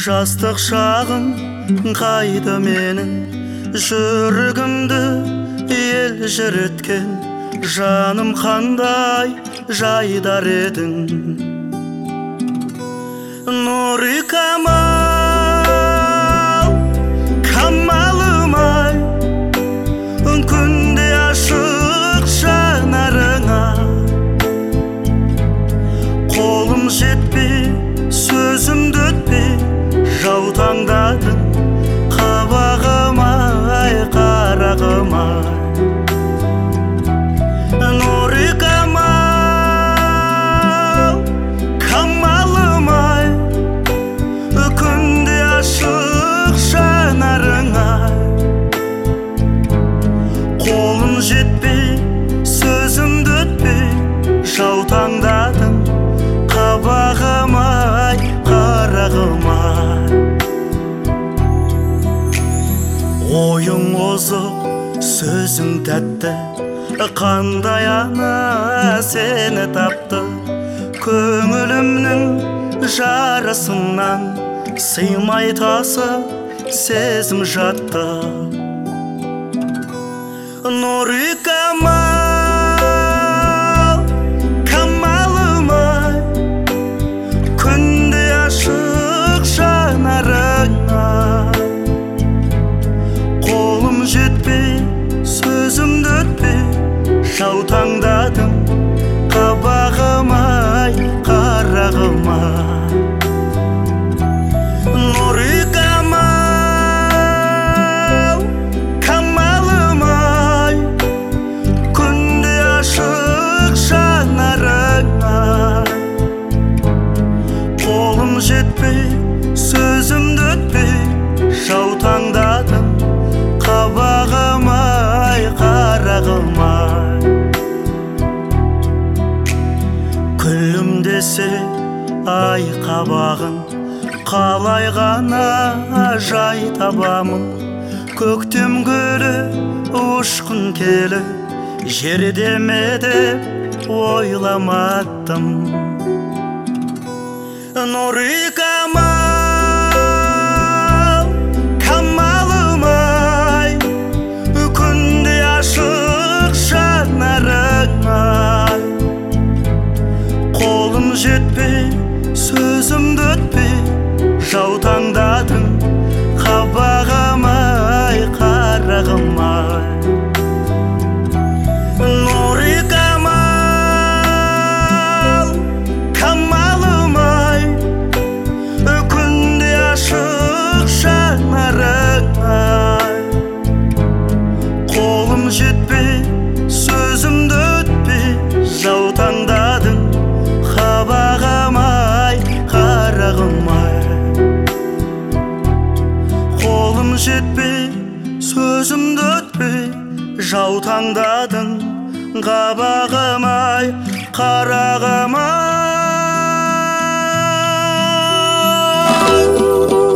Жастық шағым қайда менің, жүрегімді ел жүреткен, жаным қандай жайдар едің. Нұры камал, камалым-ай, күнде ашық жанарыңа. Қолым жетпей, сөзімді өтпей, жаутаңдадың қабағым-ай, қарағым-ай. Нұры камал, камалым-ай, күнде ашық жанарыңа. Қолым жетпей, сөзімді өтпей, жаутаңдадың қабағым-ай, қарағым-ай. Ойың озық, сөзің тәтті, қандай ана сені тапты. Көңілімнің жарасынан сыймай тасып сезім жатты. Нұры камал, камалым-ай, күнде ашық жанарыңа. Қолым жетпей, сөзімді өтпей, жаутаңдадың қабағым-ай, қарағым-ай. Нұры камал, камалым-ай, күнде ашық жанарыңа. Қолым жетпей, сөзімді өтпей, жаутаңдадың қабағым-ай, қарағым-ай. Күлімдесе ай қабағын, қалай ғана жай табамын. Көктем гүлі ұшқын келі, жерде ме деп ойламадым. Нұры камал, камалым-ай, күнде ашық жанарыңа. Қолым жетпей, сөзімді өтпей, жаутаңдадың қабағым-ай, қарағым-ай. Нұры камал, камалым-ай, күнде ашық жанарыңа. Қолым жетпей, сөзімді өтпей, жаутаңдадың қабағым-ай, қарағым-ай. Қолым жетпей, сөзімді өтпей, жаутаңдадың қабағым-ай, қарағым-ай.